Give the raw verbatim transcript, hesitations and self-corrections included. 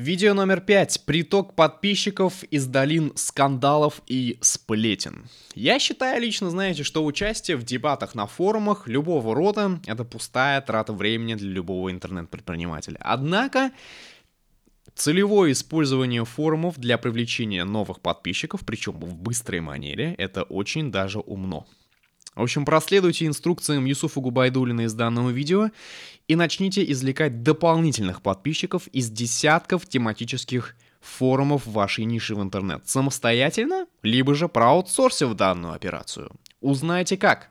Видео номер пять. Приток подписчиков из долин скандалов и сплетен. Я считаю лично, знаете, что участие в дебатах на форумах любого рода — это пустая трата времени для любого интернет-предпринимателя. Однако, целевое использование форумов для привлечения новых подписчиков, причем в быстрой манере, это очень даже умно. В общем, проследуйте инструкциям Юсуфа Губайдуллина из данного видео и начните извлекать дополнительных подписчиков из десятков тематических форумов вашей ниши в интернет самостоятельно, либо же проаутсорсив данную операцию. Узнайте как.